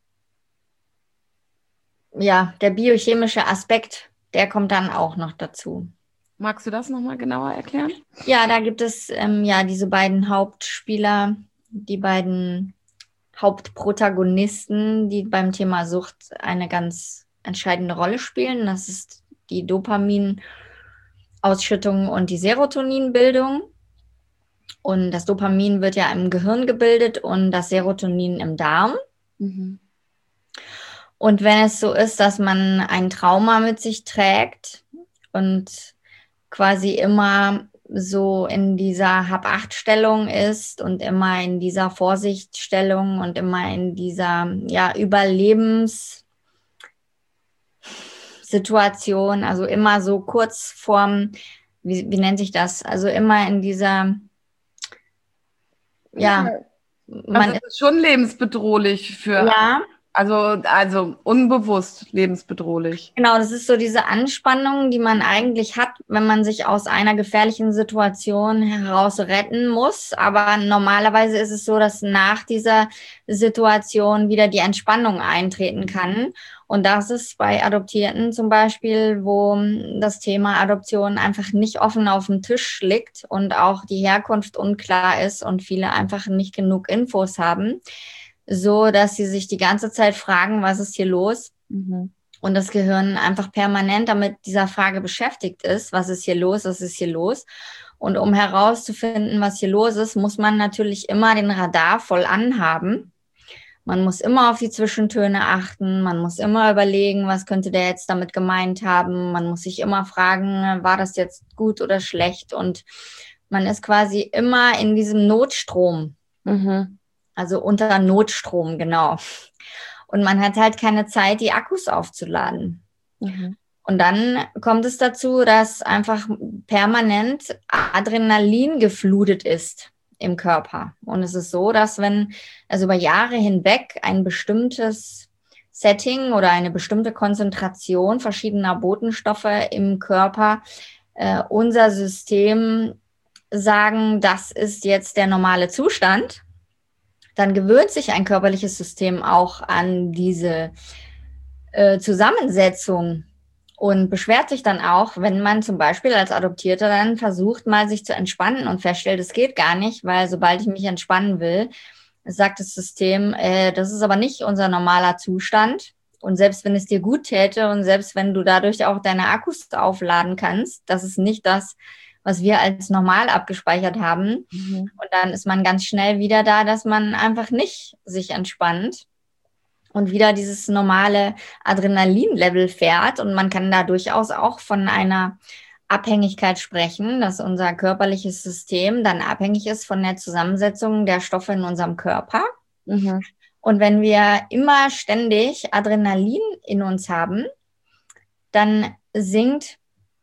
ja, der biochemische Aspekt, der kommt dann auch noch dazu. Magst du das nochmal genauer erklären? Ja, da gibt es ja diese beiden Hauptspieler, die beiden Hauptprotagonisten, die beim Thema Sucht eine ganz entscheidende Rolle spielen. Das ist die Dopaminausschüttung und die Serotoninbildung. Und das Dopamin wird ja im Gehirn gebildet und das Serotonin im Darm. Mhm. Und wenn es so ist, dass man ein Trauma mit sich trägt und quasi immer so in dieser Hab-Acht-Stellung ist und immer in dieser Vorsichtsstellung und immer in dieser ja, Überlebenssituation, also immer so kurz vorm, wie nennt sich das? Also immer in dieser, Ja, ja, also man es ist, ist schon lebensbedrohlich für, ja, also unbewusst lebensbedrohlich. genau, das ist so diese Anspannung, die man eigentlich hat, wenn man sich aus einer gefährlichen Situation heraus retten muss. Aber normalerweise ist es so, dass nach dieser Situation wieder die Entspannung eintreten kann. Und das ist bei Adoptierten zum Beispiel, wo das Thema Adoption einfach nicht offen auf dem Tisch liegt und auch die Herkunft unklar ist und viele einfach nicht genug Infos haben, so dass sie sich die ganze Zeit fragen, was ist hier los? Mhm. Und das Gehirn einfach permanent damit dieser Frage beschäftigt ist, was ist hier los, was ist hier los. Und um herauszufinden, was hier los ist, muss man natürlich immer den Radar voll anhaben. Man muss immer auf die Zwischentöne achten, man muss immer überlegen, was könnte der jetzt damit gemeint haben. Man muss sich immer fragen, war das jetzt gut oder schlecht? Und man ist quasi immer in diesem Notstrom, Mhm. also unter Notstrom, genau. Und man hat halt keine Zeit, die Akkus aufzuladen. Mhm. Und dann kommt es dazu, dass einfach permanent Adrenalin geflutet ist im Körper. Und es ist so, dass wenn also über Jahre hinweg ein bestimmtes Setting oder eine bestimmte Konzentration verschiedener Botenstoffe im Körper unser System sagen, das ist jetzt der normale Zustand, dann gewöhnt sich ein körperliches System auch an diese Zusammensetzung und beschwert sich dann auch, wenn man zum Beispiel als Adoptierter dann versucht, mal sich zu entspannen und feststellt, es geht gar nicht, weil sobald ich mich entspannen will, sagt das System, das ist aber nicht unser normaler Zustand. Und selbst wenn es dir gut täte und selbst wenn du dadurch auch deine Akkus aufladen kannst, das ist nicht das, was wir als normal abgespeichert haben. Mhm. Und dann ist man ganz schnell wieder da, dass man einfach nicht sich entspannt und wieder dieses normale Adrenalinlevel fährt. Und man kann da durchaus auch von einer Abhängigkeit sprechen, dass unser körperliches System dann abhängig ist von der Zusammensetzung der Stoffe in unserem Körper. Mhm. Und wenn wir immer ständig Adrenalin in uns haben, dann sinkt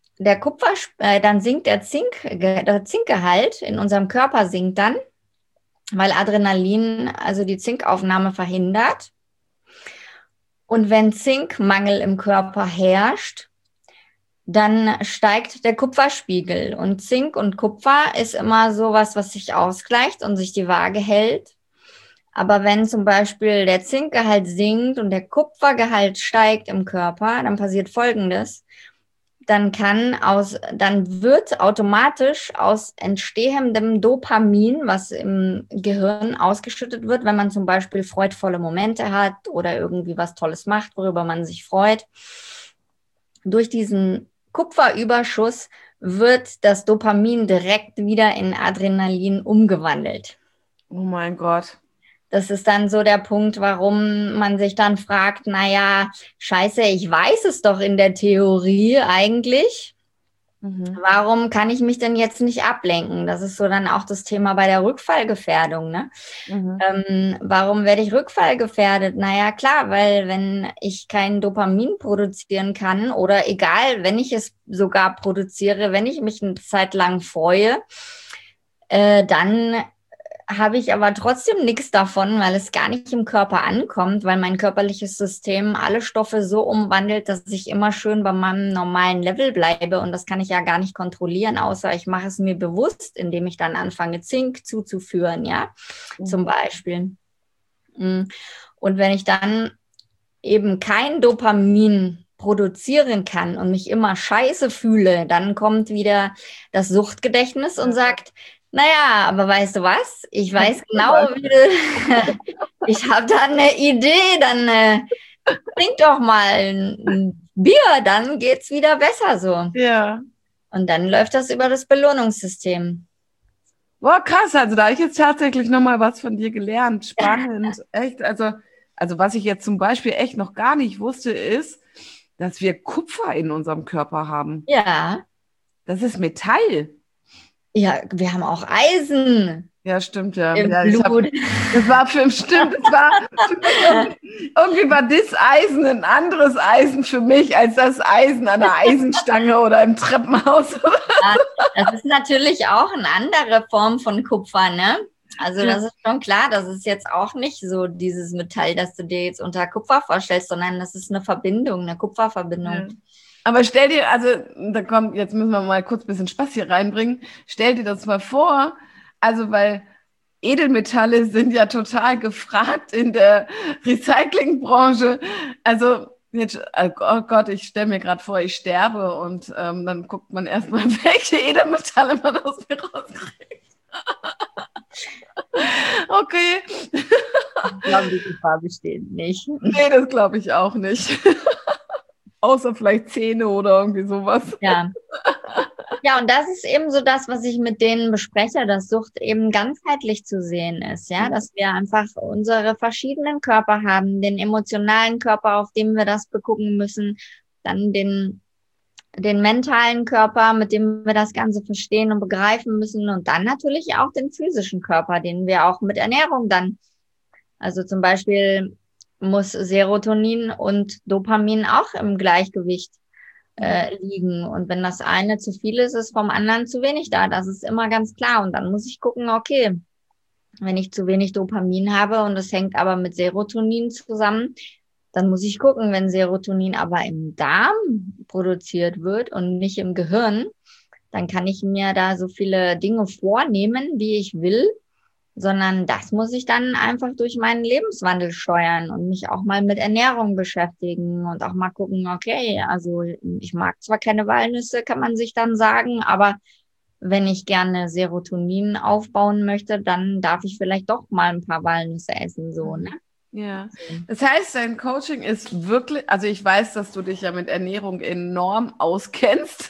dann sinkt der Zinkgehalt in unserem Körper sinkt dann, weil Adrenalin also die Zinkaufnahme verhindert. Und wenn Zinkmangel im Körper herrscht, dann steigt der Kupferspiegel. Und Zink und Kupfer ist immer sowas, was sich ausgleicht und sich die Waage hält. Aber wenn zum Beispiel der Zinkgehalt sinkt und der Kupfergehalt steigt im Körper, dann passiert Folgendes. Dann wird automatisch aus entstehendem Dopamin, was im Gehirn ausgeschüttet wird, wenn man zum Beispiel freudvolle Momente hat oder irgendwie was Tolles macht, worüber man sich freut. Durch diesen Kupferüberschuss wird das Dopamin direkt wieder in Adrenalin umgewandelt. Oh mein Gott. Das ist dann so der Punkt, warum man sich dann fragt, naja, scheiße, ich weiß es doch in der Theorie eigentlich. Warum kann ich mich denn jetzt nicht ablenken? Das ist so dann auch das Thema bei der Rückfallgefährdung, ne? Warum werde ich rückfallgefährdet? Naja, klar, weil wenn ich kein Dopamin produzieren kann oder egal, wenn ich es sogar produziere, wenn ich mich eine Zeit lang freue, dann habe ich aber trotzdem nichts davon, weil es gar nicht im Körper ankommt, weil mein körperliches System alle Stoffe so umwandelt, dass ich immer schön bei meinem normalen Level bleibe. Und das kann ich ja gar nicht kontrollieren, außer ich mache es mir bewusst, indem ich dann anfange, Zink zuzuführen, ja, zum Beispiel. Und wenn ich dann eben kein Dopamin produzieren kann und mich immer scheiße fühle, dann kommt wieder das Suchtgedächtnis und sagt, naja, aber weißt du was? Ich weiß genau, ich habe da eine Idee, dann trink doch mal ein Bier, dann geht's wieder besser so. Ja. Und dann läuft das über das Belohnungssystem. Boah, krass, also da habe ich jetzt tatsächlich nochmal was von dir gelernt. Spannend, echt. Also was ich jetzt zum Beispiel echt noch gar nicht wusste, ist, dass wir Kupfer in unserem Körper haben. Ja. Das ist Metall. Ja, wir haben auch Eisen. Ja, stimmt, ja. Im Ja, Blut. Das war für irgendwie war das Eisen ein anderes Eisen für mich als das Eisen an der Eisenstange oder im Treppenhaus. Ja, das ist natürlich auch eine andere Form von Kupfer, ne? Also das ist schon klar, das ist jetzt auch nicht so dieses Metall, das du dir jetzt unter Kupfer vorstellst, sondern das ist eine Verbindung, eine Kupferverbindung. Ja. Aber stell dir, also jetzt müssen wir mal kurz ein bisschen Spaß hier reinbringen. Stell dir das mal vor, also weil Edelmetalle sind ja total gefragt in der Recyclingbranche. Also jetzt, oh Gott, ich stelle mir gerade vor, ich sterbe und dann guckt man erstmal, welche Edelmetalle man aus mir rauskriegt. Okay. Ich glaube, die Gefahr besteht nicht. Nee, das glaube ich auch nicht. Außer vielleicht Zähne oder irgendwie sowas. Ja. Ja, und das ist eben so das, was ich mit denen bespreche, dass Sucht eben ganzheitlich zu sehen ist, ja, dass wir einfach unsere verschiedenen Körper haben, den emotionalen Körper, auf dem wir das begucken müssen, dann den mentalen Körper, mit dem wir das Ganze verstehen und begreifen müssen und dann natürlich auch den physischen Körper, den wir auch mit Ernährung dann, also zum Beispiel muss Serotonin und Dopamin auch im Gleichgewicht liegen. Und wenn das eine zu viel ist, ist vom anderen zu wenig da. Das ist immer ganz klar. Und dann muss ich gucken, okay, wenn ich zu wenig Dopamin habe und es hängt aber mit Serotonin zusammen, dann muss ich gucken, wenn Serotonin aber im Darm produziert wird und nicht im Gehirn, dann kann ich mir da so viele Dinge vornehmen, wie ich will, sondern das muss ich dann einfach durch meinen Lebenswandel steuern und mich auch mal mit Ernährung beschäftigen und auch mal gucken, okay, also ich mag zwar keine Walnüsse, kann man sich dann sagen, aber wenn ich gerne Serotonin aufbauen möchte, dann darf ich vielleicht doch mal ein paar Walnüsse essen, so, ne? Ja, das heißt, dein Coaching ist wirklich, also ich weiß, dass du dich ja mit Ernährung enorm auskennst.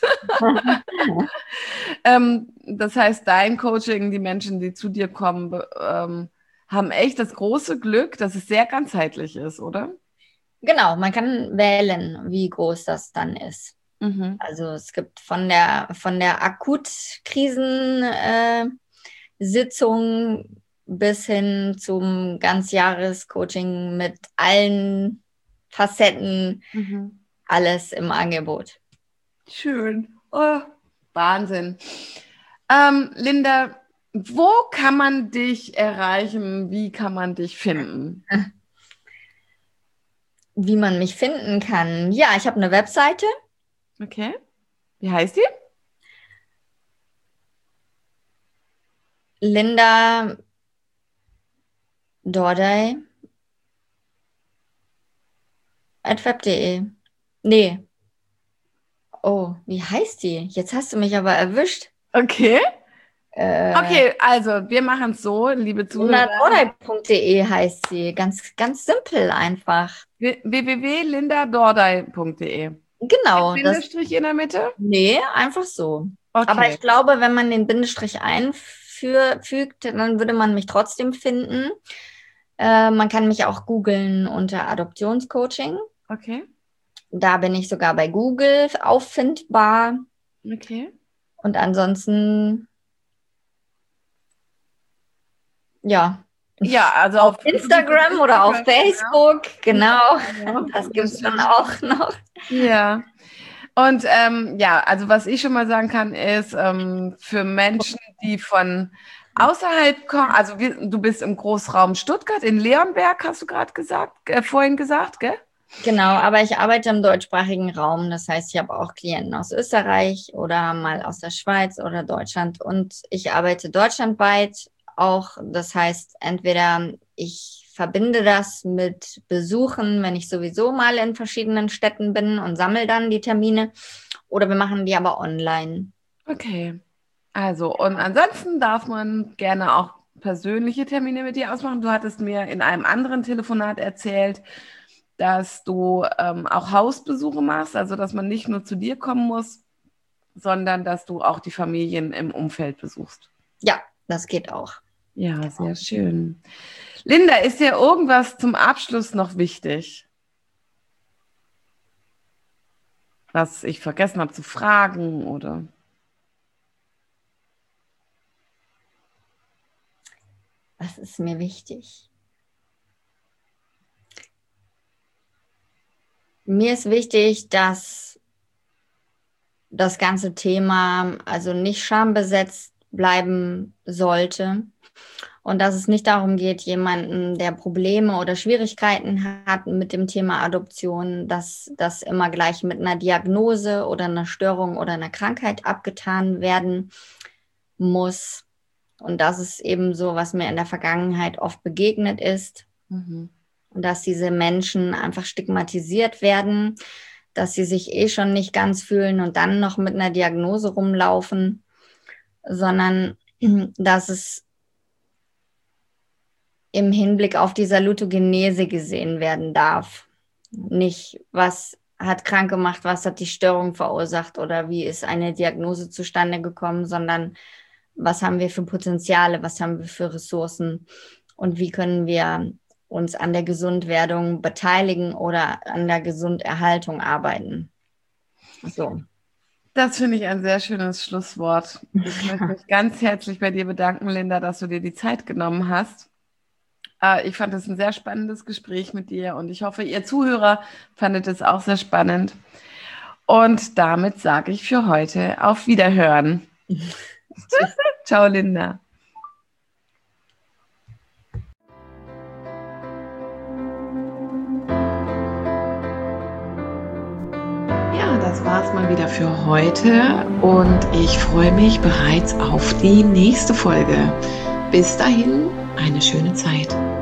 Das heißt, dein Coaching, die Menschen, die zu dir kommen, haben echt das große Glück, dass es sehr ganzheitlich ist, oder? Genau, man kann wählen, wie groß das dann ist. Also es gibt von der Akutkrisensitzung bis hin zum Ganzjahrescoaching mit allen Facetten, alles im Angebot. Schön. Oh, Wahnsinn. Linda, wo kann man dich erreichen? Wie kann man dich finden? Wie man mich finden kann. Ja, ich habe eine Webseite. Okay. Wie heißt die? Linda Dordai @web.de. Nee. Oh, wie heißt die? Jetzt hast du mich aber erwischt. Okay. Äh, Okay, also wir machen es so, liebe Zuhörer. lindadordai.de heißt sie. Ganz, ganz simpel einfach. www.lindadordai.de. Mit Genau, das. Bindestrich in der Mitte? Nee, einfach so. Aber Okay. ich glaube, wenn man den Bindestrich einfügt, dann würde man mich trotzdem finden. Man kann mich auch googeln unter Adoptionscoaching. Okay. Da bin ich sogar bei Google auffindbar. Okay. Und ansonsten, ja, Ja, also auf du bist auf Instagram oder auf Instagram, Facebook, genau. genau. Das Sehr gibt es dann schön. auch noch. Ja. Und ja, also was ich schon mal sagen kann, ist für Menschen, die von außerhalb kommen, also du bist im Großraum Stuttgart, in Leonberg, hast du gerade gesagt, vorhin gesagt, gell? Genau, aber ich arbeite im deutschsprachigen Raum. Das heißt, ich habe auch Klienten aus Österreich oder mal aus der Schweiz oder Deutschland. Und ich arbeite deutschlandweit auch. Das heißt, entweder ich verbinde das mit Besuchen, wenn ich sowieso mal in verschiedenen Städten bin und sammle dann die Termine, oder wir machen die aber online. Okay. Also, und ansonsten darf man gerne auch persönliche Termine mit dir ausmachen. Du hattest mir in einem anderen Telefonat erzählt, dass du auch Hausbesuche machst, also dass man nicht nur zu dir kommen muss, sondern dass du auch die Familien im Umfeld besuchst. Ja, das geht auch. Ja, sehr schön. Linda, ist dir irgendwas zum Abschluss noch wichtig, was ich vergessen habe zu fragen oder? Was ist mir wichtig? Mir ist wichtig, dass das ganze Thema also nicht schambesetzt bleiben sollte und dass es nicht darum geht, jemanden, der Probleme oder Schwierigkeiten hat mit dem Thema Adoption, dass das immer gleich mit einer Diagnose oder einer Störung oder einer Krankheit abgetan werden muss. Und das ist eben so, was mir in der Vergangenheit oft begegnet ist. Mhm. Und dass diese Menschen einfach stigmatisiert werden, dass sie sich eh schon nicht ganz fühlen und dann noch mit einer Diagnose rumlaufen, sondern dass es im Hinblick auf die Salutogenese gesehen werden darf. Nicht, was hat krank gemacht, was hat die Störung verursacht oder wie ist eine Diagnose zustande gekommen, sondern was haben wir für Potenziale, was haben wir für Ressourcen und wie können wir uns an der Gesundwerdung beteiligen oder an der Gesunderhaltung arbeiten. So. Das finde ich ein sehr schönes Schlusswort. Ich möchte mich ganz herzlich bei dir bedanken, Linda, dass du dir die Zeit genommen hast. Ich fand es ein sehr spannendes Gespräch mit dir und ich hoffe, ihr Zuhörer fandet es auch sehr spannend. Und damit sage ich für heute auf Wiederhören. Ciao, Linda. Ja, das war es mal wieder für heute und ich freue mich bereits auf die nächste Folge. Bis dahin, eine schöne Zeit.